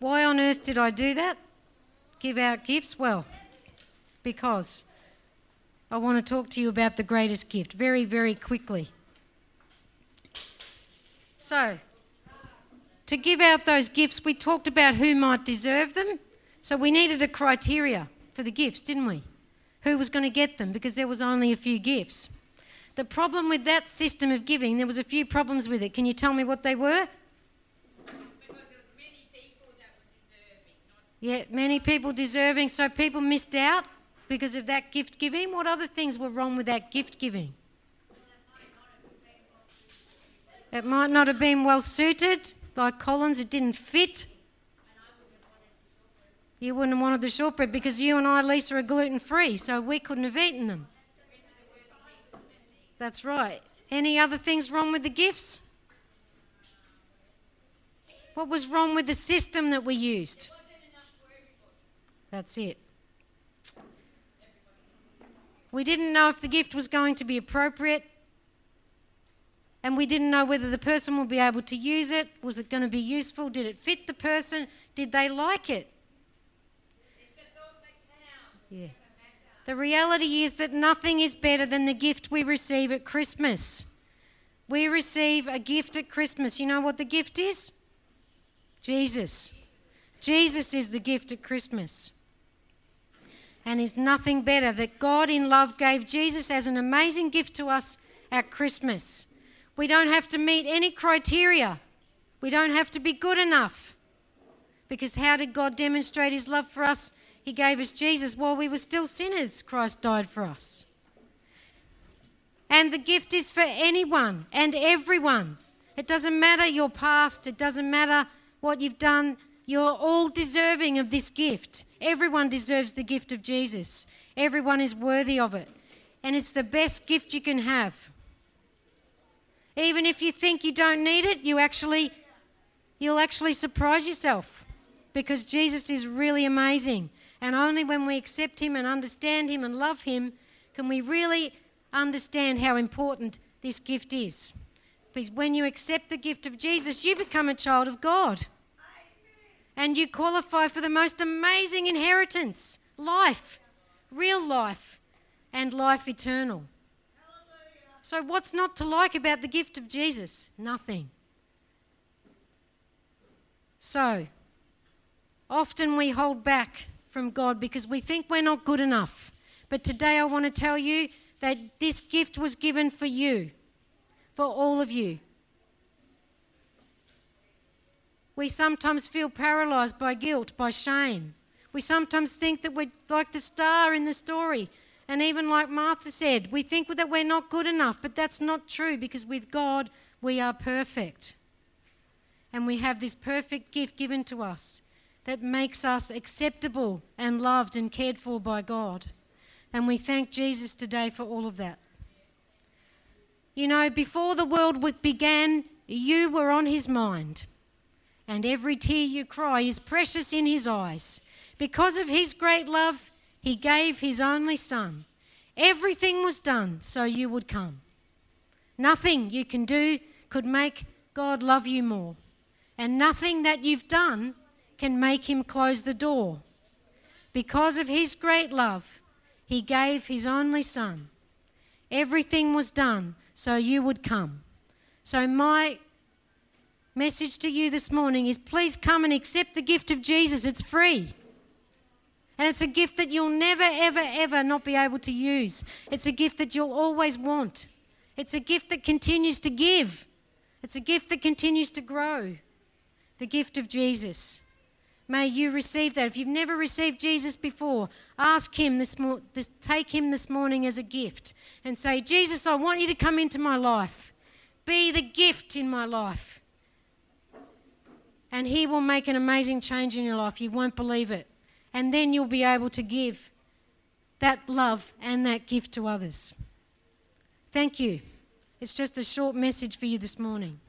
Why on earth did I do that? Give out gifts? Well, because I want to talk to you about the greatest gift very, very quickly. So, to give out those gifts, we talked about who might deserve them. So we needed a criteria for the gifts, didn't we? Who was going to get them, because there was only a few gifts. The problem with that system of giving, there was a few problems with it. Can you tell me what they were? Because there was many people that were deserving. Yeah, many people deserving, so people missed out because of that gift giving. What other things were wrong with that gift giving? It might not have been well suited. Like Collins, it didn't fit. You wouldn't have wanted the shortbread because you and I, Lisa, are gluten-free, so we couldn't have eaten them. That's right. Any other things wrong with the gifts? What was wrong with the system that we used? That's it. We didn't know if the gift was going to be appropriate, and we didn't know whether the person would be able to use it. Was it going to be useful? Did it fit the person? Did they like it? Yeah. The reality is that nothing is better than the gift we receive at Christmas. We receive a gift at Christmas. You know what the gift is? Jesus. Jesus is the gift at Christmas. And is nothing better that God in love gave Jesus as an amazing gift to us at Christmas. We don't have to meet any criteria. We don't have to be good enough. Because how did God demonstrate his love for us? He gave us Jesus while we were still sinners. Christ died for us. And the gift is for anyone and everyone. It doesn't matter your past. It doesn't matter what you've done. You're all deserving of this gift. Everyone deserves the gift of Jesus. Everyone is worthy of it. And it's the best gift you can have. Even if you think you don't need it, you'll actually surprise yourself, because Jesus is really amazing. And only when we accept him and understand him and love him can we really understand how important this gift is. Because when you accept the gift of Jesus, you become a child of God. And you qualify for the most amazing inheritance, life, real life, and life eternal. So what's not to like about the gift of Jesus? Nothing. So, often we hold back from God because we think we're not good enough. But today I want to tell you that this gift was given for you, for all of you. We sometimes feel paralysed by guilt, by shame. We sometimes think that we're like the star in the story. And even like Martha said, we think that we're not good enough, but that's not true, because with God we are perfect. And we have this perfect gift given to us that makes us acceptable and loved and cared for by God. And we thank Jesus today for all of that. You know, before the world began, you were on his mind. And every tear you cry is precious in his eyes. Because of his great love, he gave his only son. Everything was done so you would come. Nothing you can do could make God love you more. And nothing that you've done can make him close the door. Because of his great love, he gave his only son. Everything was done so you would come. So my message to you this morning is, please come and accept the gift of Jesus. It's free. And it's a gift that you'll never, ever, ever not be able to use. It's a gift that you'll always want. It's a gift that continues to give. It's a gift that continues to grow. The gift of Jesus. May you receive that. If you've never received Jesus before, ask him take him this morning as a gift and say, Jesus, I want you to come into my life. Be the gift in my life. And he will make an amazing change in your life. You won't believe it. And then you'll be able to give that love and that gift to others. Thank you. It's just a short message for you this morning.